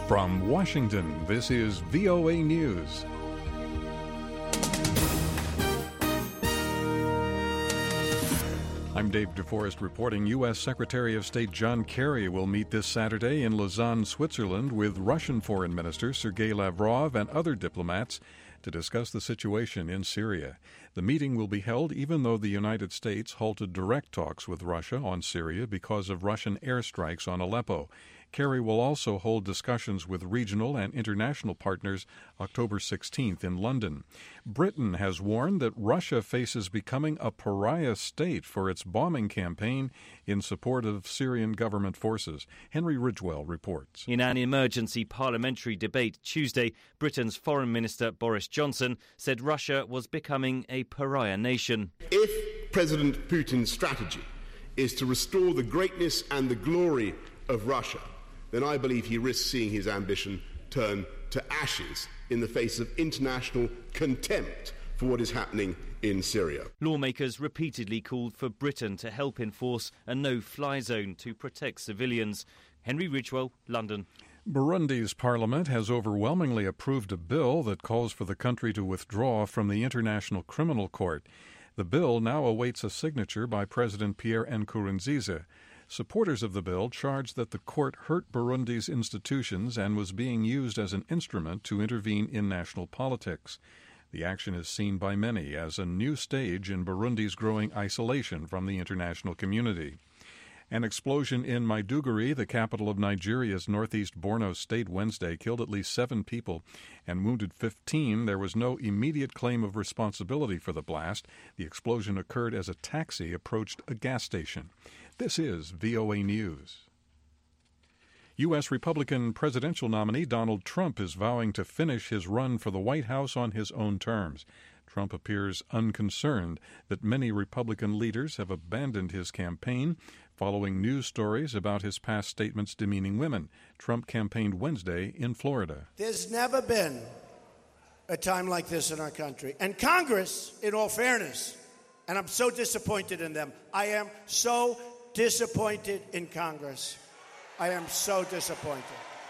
From Washington, this is VOA News. I'm Dave DeForest reporting. U.S. Secretary of State John Kerry will meet this Saturday in Lausanne, Switzerland, with Russian Foreign Minister Sergei Lavrov and other diplomats to discuss the situation in Syria. The meeting will be held even though the United States halted direct talks with Russia on Syria because of Russian airstrikes on Aleppo. Kerry will also hold discussions with regional and international partners October 16th in London. Britain has warned that Russia faces becoming a pariah state for its bombing campaign in support of Syrian government forces. Henry Ridgwell reports. In an emergency parliamentary debate Tuesday, Britain's Foreign Minister Boris Johnson said Russia was becoming a pariah nation. If President Putin's strategy is to restore the greatness and the glory of Russia, then I believe he risks seeing his ambition turn to ashes in the face of international contempt for what is happening in Syria. Lawmakers repeatedly called for Britain to help enforce a no-fly zone to protect civilians. Henry Ridgwell, London. Burundi's parliament has overwhelmingly approved a bill that calls for the country to withdraw from the International Criminal Court. The bill now awaits a signature by President Pierre Nkurunziza. Supporters of the bill charged that the court hurt Burundi's institutions and was being used as an instrument to intervene in national politics. The action is seen by many as a new stage in Burundi's growing isolation from the international community. An explosion in Maiduguri, the capital of Nigeria's northeast Borno state, Wednesday killed at least 7 people and wounded 15. There was no immediate claim of responsibility for the blast. The explosion occurred as a taxi approached a gas station. This is VOA News. U.S. Republican presidential nominee Donald Trump is vowing to finish his run for the White House on his own terms. Trump appears unconcerned that many Republican leaders have abandoned his campaign following news stories about his past statements demeaning women. Trump campaigned Wednesday in Florida. There's never been a time like this in our country. And Congress, in all fairness, and I'm so disappointed in them. I am so disappointed in Congress. I am so disappointed.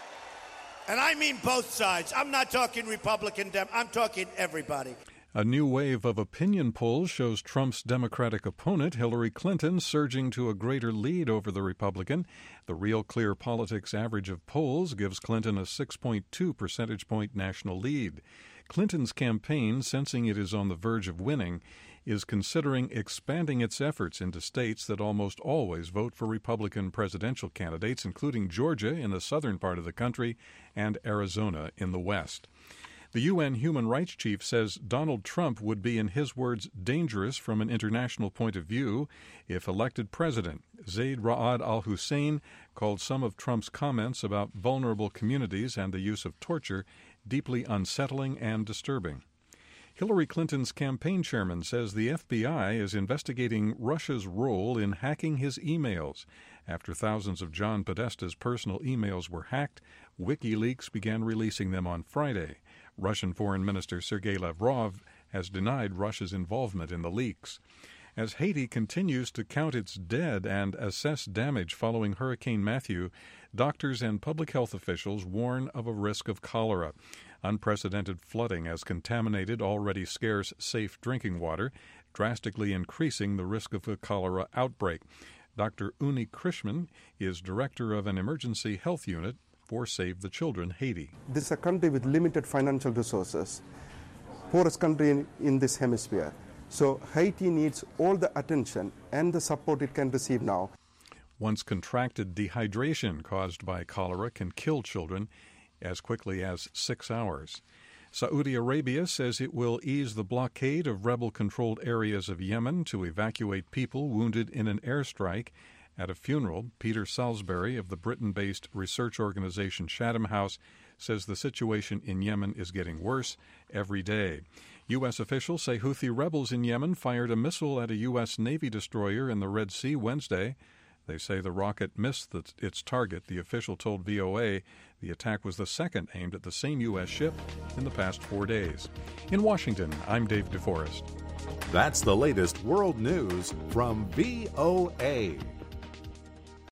And I mean both sides. I'm not talking Republican, I'm talking everybody. A new wave of opinion polls shows Trump's Democratic opponent, Hillary Clinton, surging to a greater lead over the Republican. The Real Clear Politics average of polls gives Clinton a 6.2 percentage point national lead. Clinton's campaign, sensing it is on the verge of winning, is considering expanding its efforts into states that almost always vote for Republican presidential candidates, including Georgia in the southern part of the country and Arizona in the west. The UN Human Rights Chief says Donald Trump would be, in his words, dangerous from an international point of view if elected president. Zaid Ra'ad al-Hussein called some of Trump's comments about vulnerable communities and the use of torture deeply unsettling and disturbing. Hillary Clinton's campaign chairman says the FBI is investigating Russia's role in hacking his emails. After thousands of John Podesta's personal emails were hacked, WikiLeaks began releasing them on Friday. Russian Foreign Minister Sergei Lavrov has denied Russia's involvement in the leaks. As Haiti continues to count its dead and assess damage following Hurricane Matthew, doctors and public health officials warn of a risk of cholera. Unprecedented flooding has contaminated already scarce safe drinking water, drastically increasing the risk of a cholera outbreak. Dr. Uni Krishman is director of an emergency health unit for Save the Children Haiti. This is a country with limited financial resources, poorest country in this hemisphere. So Haiti needs all the attention and the support it can receive now. Once contracted dehydration caused by cholera can kill children as quickly as 6 hours. Saudi Arabia says it will ease the blockade of rebel-controlled areas of Yemen to evacuate people wounded in an airstrike. At a funeral, Peter Salisbury of the Britain-based research organization Chatham House says the situation in Yemen is getting worse every day. U.S. officials say Houthi rebels in Yemen fired a missile at a U.S. Navy destroyer in the Red Sea Wednesday. They say the rocket missed its target. The official told VOA the attack was the second aimed at the same U.S. ship in the past 4 days. In Washington, I'm Dave DeForest. That's the latest world news from VOA.